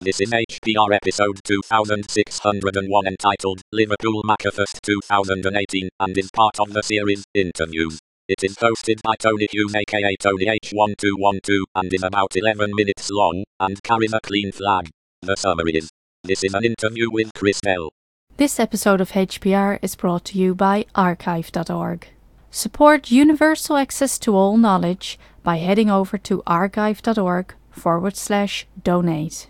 This is HPR episode 2601 entitled Liverpool Macafest 2018 and is part of the series Interviews. It is hosted by Tony Hughes aka Tony H1212 and is about 11 minutes long and carries a clean flag. The summary is, this is an interview with Chris Dell. This episode of HPR is brought to you by archive.org. Support universal access to all knowledge by heading over to archive.org/donate.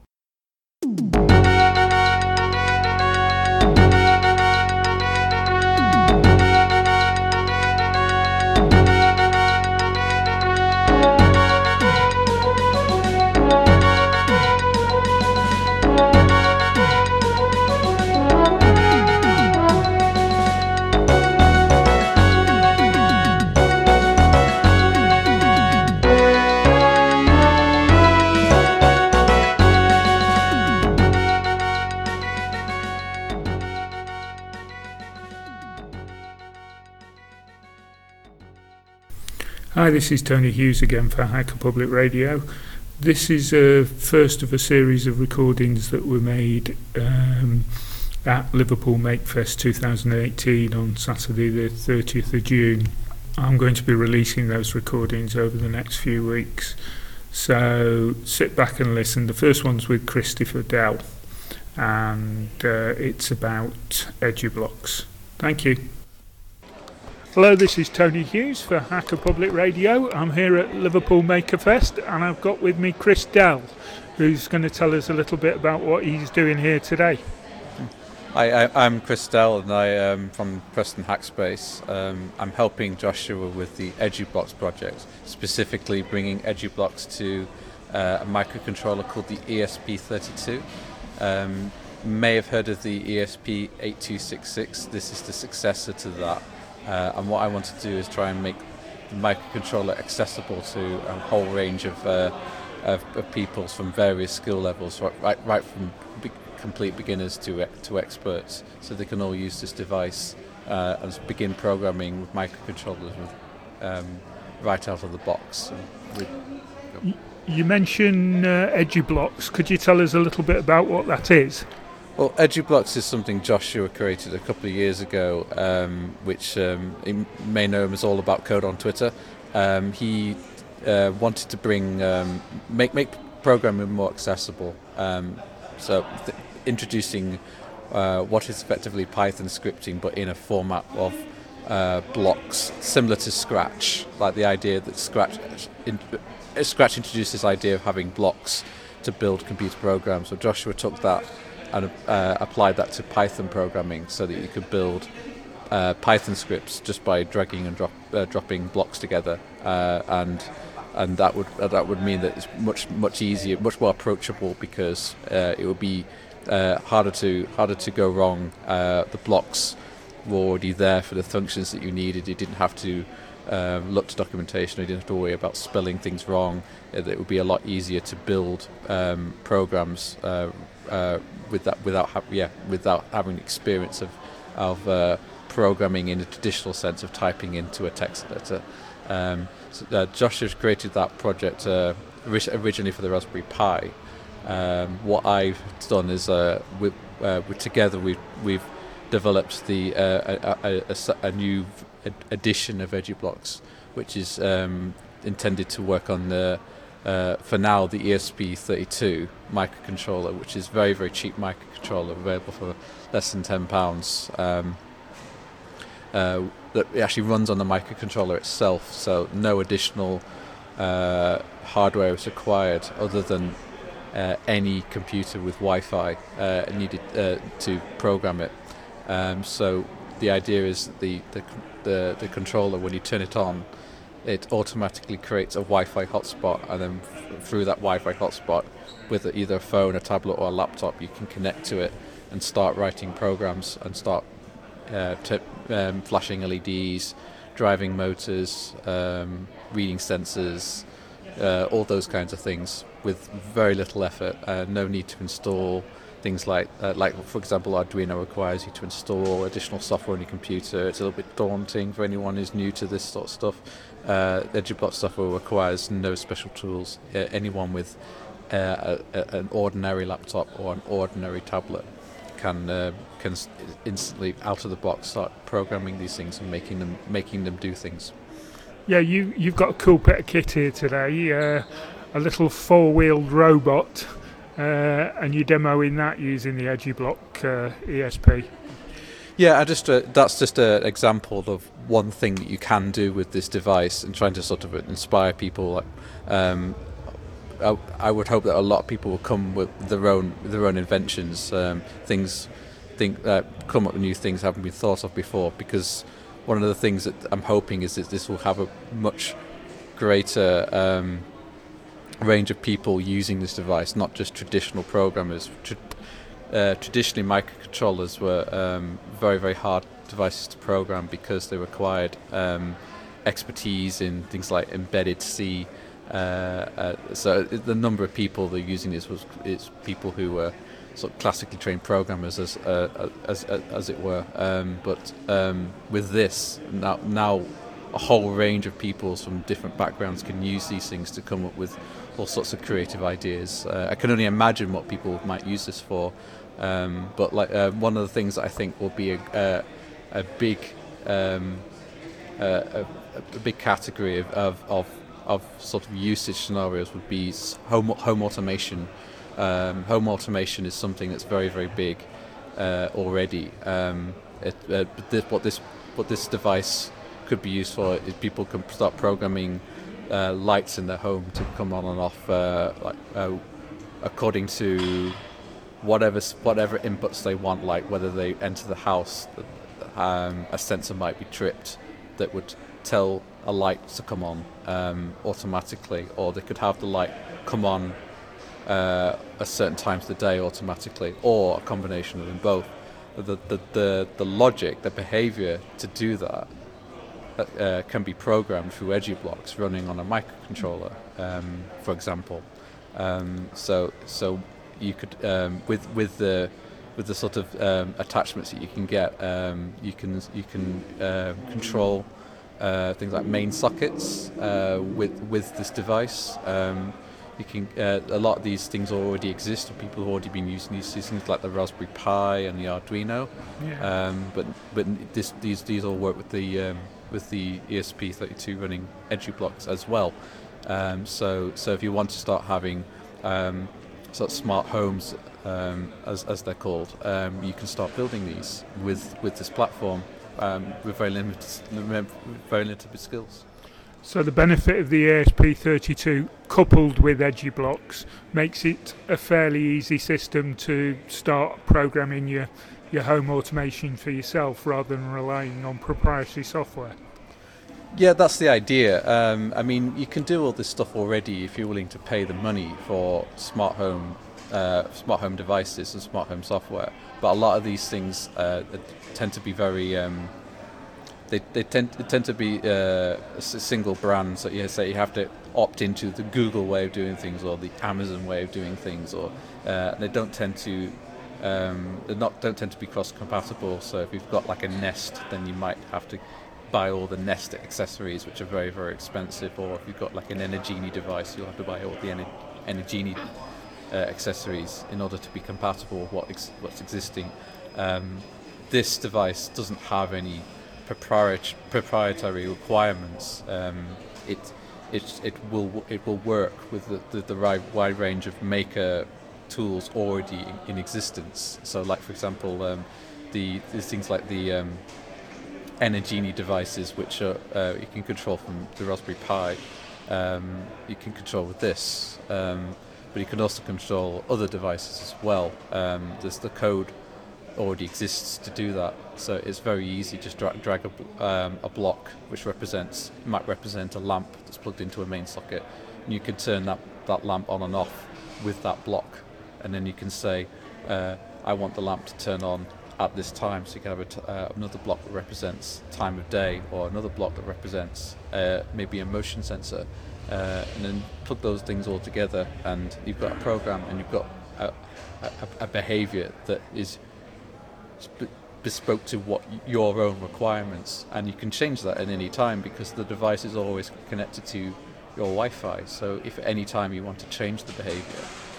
Hi, this is Tony Hughes again for Hacker Public Radio. This is a first of a series of recordings that were made at Liverpool Makefest 2018 on Saturday the 30th of June. I'm going to be releasing those recordings over the next few weeks, so sit back and listen. The first one's with Christopher Dell, and it's about EduBlocks. Thank you. Hello, this is Tony Hughes for Hacker Public Radio. I'm here at Liverpool Makerfest and I've got with me Chris Dell, who's going to tell us a little bit about what he's doing here today. Hi, I'm Chris Dell and I am from Preston Hackspace. I'm helping Joshua with the EduBlocks project, specifically bringing EduBlocks to a microcontroller called the ESP32. You may have heard of the ESP8266. This is the successor to that. And what I want to do is try and make the microcontroller accessible to a whole range of people from various skill levels, right from complete beginners to experts, so they can all use this device and begin programming with microcontrollers right out of the box. You mentioned EduBlocks. Could you tell us a little bit about what that is? Well, EduBlocks is something Joshua created a couple of years ago, which you may know him as All About Code on Twitter. He wanted to bring make programming more accessible. Introducing what is effectively Python scripting, but in a format of blocks, similar to Scratch. Like the idea that Scratch introduced this idea of having blocks to build computer programs. So Joshua took that and applied that to Python programming, so that you could build Python scripts just by dragging and dropping blocks together, and that would mean that it's much easier, much more approachable, because it would be harder to go wrong. The blocks were already there for the functions that you needed. You didn't have to look to documentation. You didn't have to worry about spelling things wrong. It would be a lot easier to build programs without having experience of programming in a traditional sense of typing into a text editor. Josh has created that project originally for the Raspberry Pi. What I've done is together we've developed a new edition of EduBlocks, which is intended to work on for now the ESP32 microcontroller, which is very, very cheap microcontroller, available for less than £10. That it actually runs on the microcontroller itself, so no additional hardware is required other than any computer with Wi-Fi needed to program it. So the idea is that the controller, when you turn it on, it automatically creates a Wi-Fi hotspot, and then through that Wi-Fi hotspot, with either a phone, a tablet or a laptop, you can connect to it and start writing programs and start flashing LEDs, driving motors, reading sensors, all those kinds of things with very little effort. No need to install things like for example, Arduino requires you to install additional software on your computer. It's a little bit daunting for anyone who's new to this sort of stuff. EduBlocks software requires no special tools. Anyone with an ordinary laptop or an ordinary tablet can instantly out of the box start programming these things and making them do things. Yeah, you've got a cool bit of kit here today, a little 4-wheeled robot, and you're demoing that using the EduBlock ESP. Yeah, that's just an example of one thing that you can do with this device, and trying to sort of inspire people. I would hope that a lot of people will come with their own inventions, come up with new things that haven't been thought of before. Because one of the things that I'm hoping is that this will have a much greater range of people using this device, not just traditional programmers. Traditionally, microcontrollers were very, very hard devices to program because they required expertise in things like embedded C. So the number of people that are using this is people who were sort of classically trained programmers, as it were. But with this, now a whole range of people from different backgrounds can use these things to come up with all sorts of creative ideas. I can only imagine what people might use this for. But one of the things that I think will be a big category of sort of usage scenarios would be home automation. Home automation is something that's very, very big already. What this device could be used for is people can start programming lights in their home to come on and off according to whatever inputs they want, like whether they enter the house, a sensor might be tripped that would tell a light to come on automatically, or they could have the light come on at certain times of the day automatically, or a combination of them both. The logic, the behavior to do that can be programmed through EduBlocks running on a microcontroller, for example. So you could with the sort of attachments that you can get, you can control things like main sockets with this device. You can a lot of these things already exist. People have already been using these things like the Raspberry Pi and the Arduino. Yeah. But these all work with the ESP32 running EduBlocks as well. So if you want to start having sort of smart homes, as they're called, you can start building these with this platform with very limited skills. So the benefit of the ESP32 coupled with EduBlocks makes it a fairly easy system to start programming your home automation for yourself rather than relying on proprietary software. Yeah, that's the idea. I mean, you can do all this stuff already if you're willing to pay the money for smart home devices and smart home software. But a lot of these things tend to be very they tend to be single brands. So you have to opt into the Google way of doing things or the Amazon way of doing things, or they don't tend to be cross compatible. So if you've got like a Nest, then you might have to buy all the Nest accessories, which are very, very expensive. Or if you've got like an Energini device, you'll have to buy all the Energini accessories in order to be compatible with what's existing. This device doesn't have any proprietary requirements. It will work with the wide range of maker tools already in existence. So, like for example, there's things like the Energini devices, which are you can control from the Raspberry Pi. You can control with this, but you can also control other devices as well. There's the code already exists to do that, so it's very easy. Just drag a block which might represent a lamp that's plugged into a main socket, and you can turn that lamp on and off with that block, and then you can say I want the lamp to turn on at this time, so you can have another block that represents time of day, or another block that represents maybe a motion sensor, and then plug those things all together, and you've got a program, and you've got a behavior that is bespoke to what your own requirements, and you can change that at any time because the device is always connected to your Wi-Fi. So if at any time you want to change the behavior,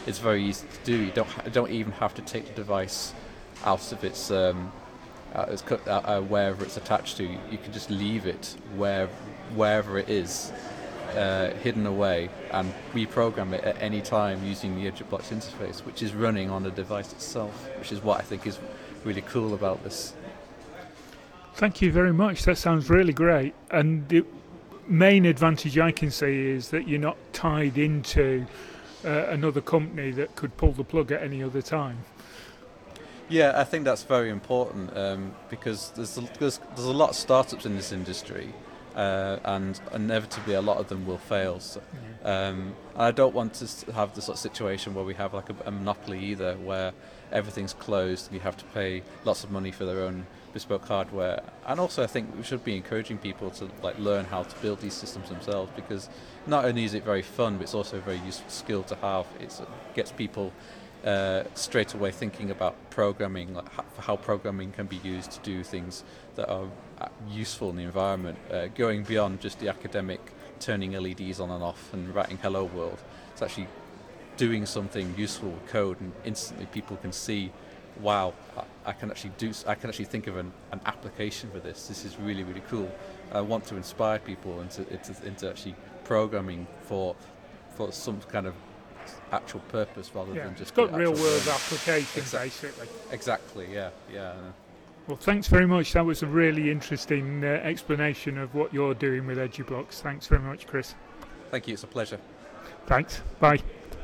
it's very easy to do. You don't even have to take the device out of its wherever it's attached to. You can just leave it wherever it is, hidden away, and reprogram it at any time using the EduBlocks interface, which is running on the device itself, which is what I think is really cool about this. Thank you very much. That sounds really great. And the main advantage I can see is that you're not tied into another company that could pull the plug at any other time. Yeah, I think that's very important because there's a lot of startups in this industry, and inevitably a lot of them will fail. So, and I don't want to have the sort of situation where we have like a monopoly either, where everything's closed and you have to pay lots of money for their own bespoke hardware. And also, I think we should be encouraging people to like learn how to build these systems themselves, because not only is it very fun, but it's also a very useful skill to have. It gets people straight away thinking about programming, like how programming can be used to do things that are useful in the environment, going beyond just the academic turning LEDs on and off and writing hello world. It's actually doing something useful with code, and instantly people can see, wow, I can actually think of an application for this. This is really, really cool. I want to inspire people into actually programming for some kind of actual purpose rather than just... It's got real world application, basically. Exactly, yeah. Well, thanks very much. That was a really interesting explanation of what you're doing with EduBlocks. Thanks very much, Chris. Thank you, it's a pleasure. Thanks. Bye.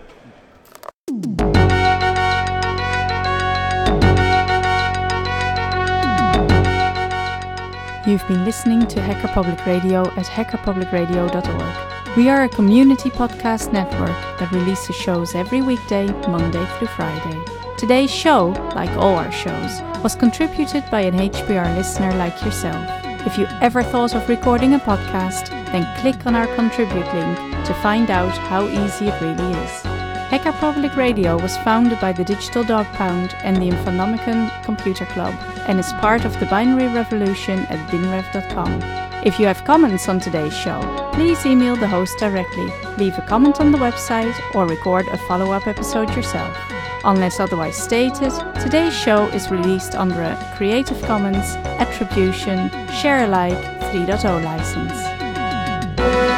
You've been listening to Hacker Public Radio at hackerpublicradio.org. We are a community podcast network that releases shows every weekday, Monday through Friday. Today's show, like all our shows, was contributed by an HPR listener like yourself. If you ever thought of recording a podcast, then click on our contribute link to find out how easy it really is. Hacker Public Radio was founded by the Digital Dog Pound and the Infonomicon Computer Club, and is part of the binary revolution at binrev.com. If you have comments on today's show, please email the host directly, leave a comment on the website, or record a follow-up episode yourself. Unless otherwise stated, today's show is released under a Creative Commons Attribution Share Alike 3.0 license.